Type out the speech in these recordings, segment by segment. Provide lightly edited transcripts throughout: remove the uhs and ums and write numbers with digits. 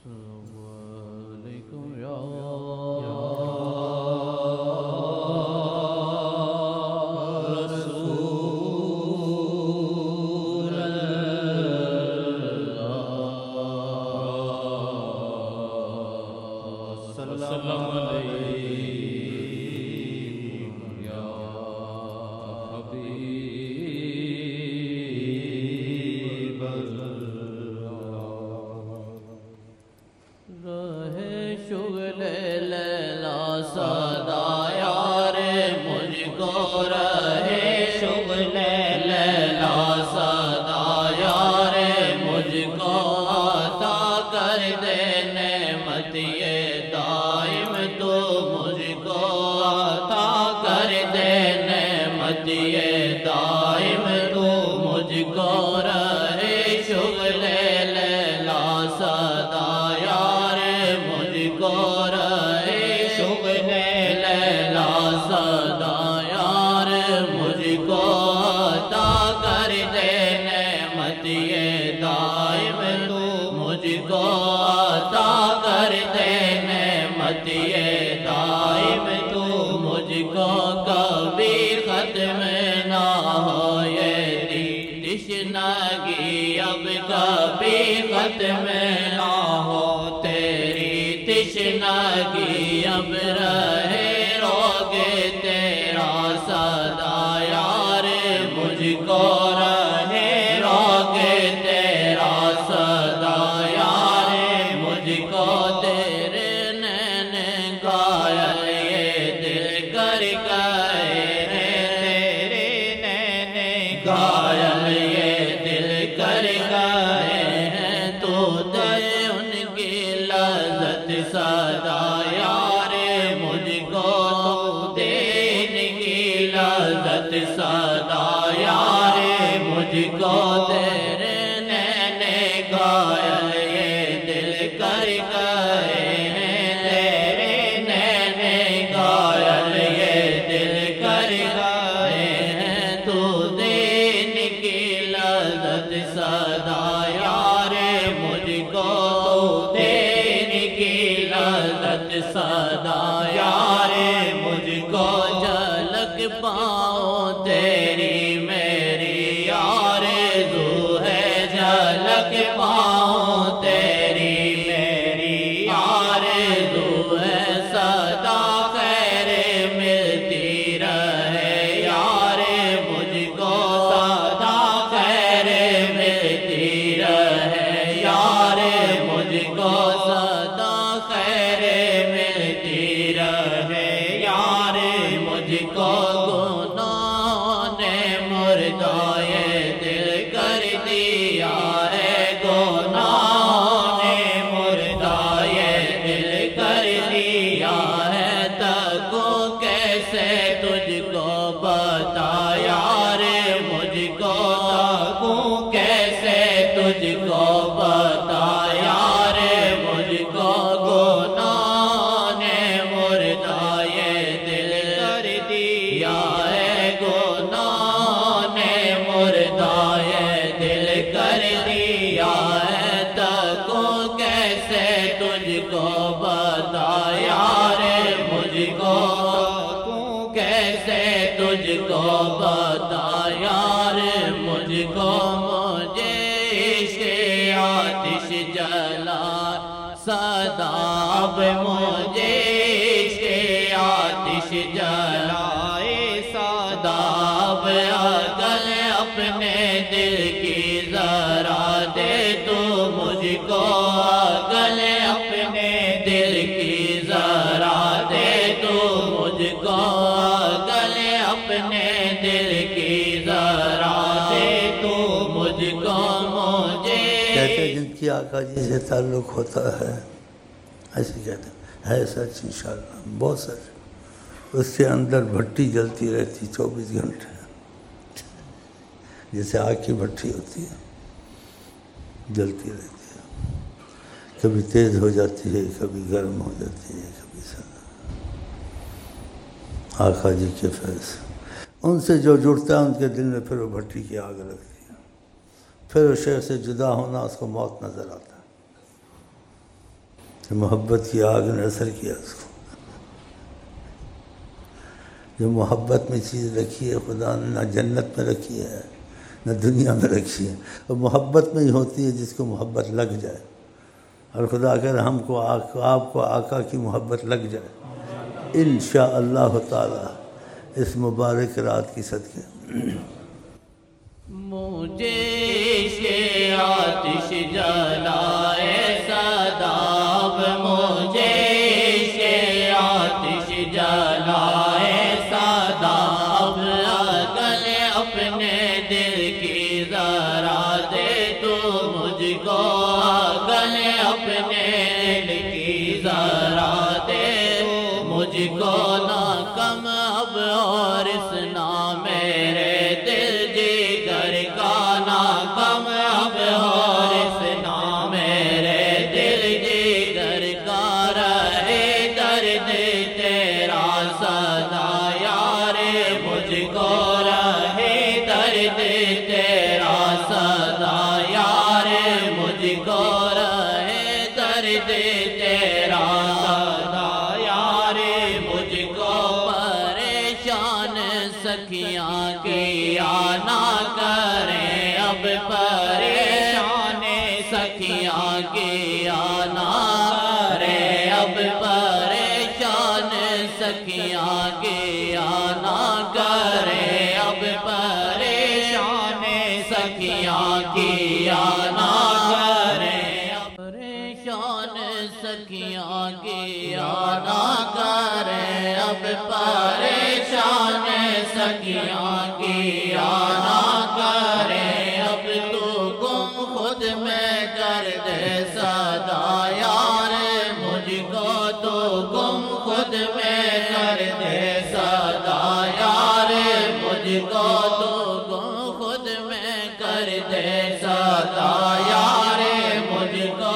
آقا جی سے تعلق ہوتا ہے ایسے کہتے ہیں، ہے سچ انشاءاللہ، بہت سچ۔ اس کے اندر بھٹی جلتی رہتی 24 گھنٹے، جیسے آگ کی بھٹی ہوتی ہے، جلتی رہتی ہے، کبھی تیز ہو جاتی ہے، کبھی گرم ہو جاتی ہے، کبھی سردی۔ آقا جی کے فیض ان سے جو جڑتا ہے ان کے دل میں پھر وہ بھٹی کی آگ لگتی ہے، پھر وہ شیخ سے جدا ہونا اس کو موت نظر آتا ہے۔ محبت کی آگ نے اثر کیا اس کو. جو محبت میں چیز رکھی ہے خدا نے نہ جنت میں رکھی ہے نہ دنیا میں رکھی ہے. اور محبت میں ہی ہوتی ہے جس کو محبت لگ جائے. اور خدا کر ہم کو آپ کو آقا کی محبت لگ جائے انشاءاللہ تعالی اس مبارک رات کی صدقے. مجھے کے آتش جلائے صداب، مجھے کے آتش جلائے صداب، اگر اپنے دل کی ذرا دے تو مجھ کو، اگر اپنے دل کی ذرا دے مجھ کو، نہ کم اب اور اس نام میرے دل جگر کا، نہ کم اب اور اس نام میرے دل جگر کا، رہے درد تیرا سدا یار مجھ کو، رہے درد تیرا سدا یار مجھ کو، رہے درد تیرا سدا یار مجھ کو. پریشان سکھیاں کیا نہ کریں اب، پریشان سکھیاں کیا نہ کریں اب، پریشان سکھیاں کیا نہ کریں اب، پریشان سکھیاں کیا نہ کریں اب، پریشان سکھیاں کیا نہ کریں اب، پریشان سکھیاں کیا نہ کریں اب. تو گم خود میں کر دے صدا یار مجھ کو، تو گم خود میں کر دے صدا یار مجھ کو، تو گم خود میں کر دے صدا یار مجھ کو.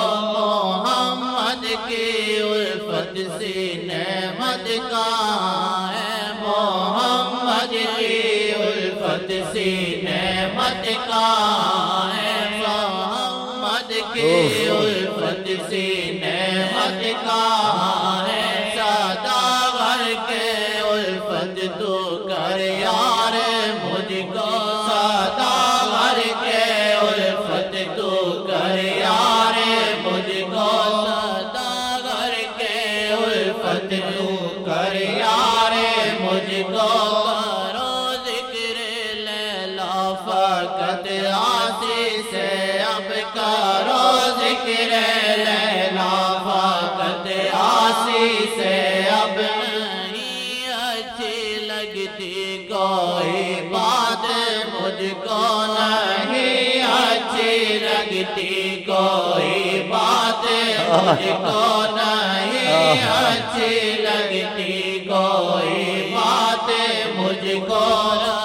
محمد کی الفت سینے مت کہاں ہے، محمد کی الفت سینے مت کہاں ہے، محمد کی الفت سینے مت کہاں ہے. سوداگر کے الفت تو کر یار مجھ کو، سوداگر کے الفت تو کر یار مجھ کو، سوداگر کے الفت تو کر یار مجھ کو. کرو ذکر لیلا فقط آسی سے اب، کرو ذکر لیلا فقط آسی سے اب. نہیں اچھی لگتی کوئی بات مجھ کو، نہیں اچھی لگتی کوئی بات مجھ کو، نہیں اچھی لگتی کوئی بات مجھ کو.